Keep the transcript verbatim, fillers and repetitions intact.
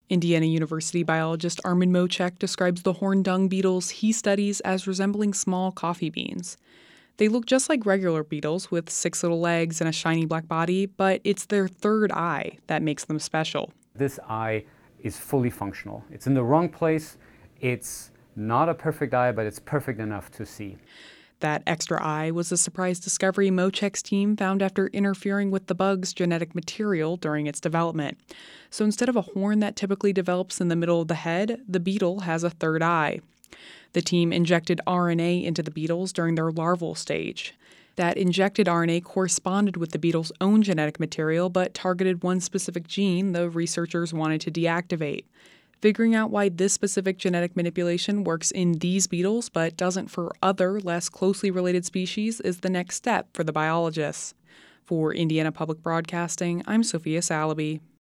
Indiana University biologist Armin Moczek describes the horned dung beetles he studies as resembling small coffee beans. They look just like regular beetles with six little legs and a shiny black body, but it's their third eye that makes them special. This eye is fully functional. It's in the wrong place. It's not a perfect eye, but it's perfect enough to see. That extra eye was a surprise discovery Moczek's team found after interfering with the bug's genetic material during its development. So instead of a horn that typically develops in the middle of the head, the beetle has a third eye. The team injected R N A into the beetles during their larval stage. That injected R N A corresponded with the beetle's own genetic material, but targeted one specific gene the researchers wanted to deactivate. Figuring out why this specific genetic manipulation works in these beetles but doesn't for other, less closely related species is the next step for the biologists. For Indiana Public Broadcasting, I'm Sophia Salaby.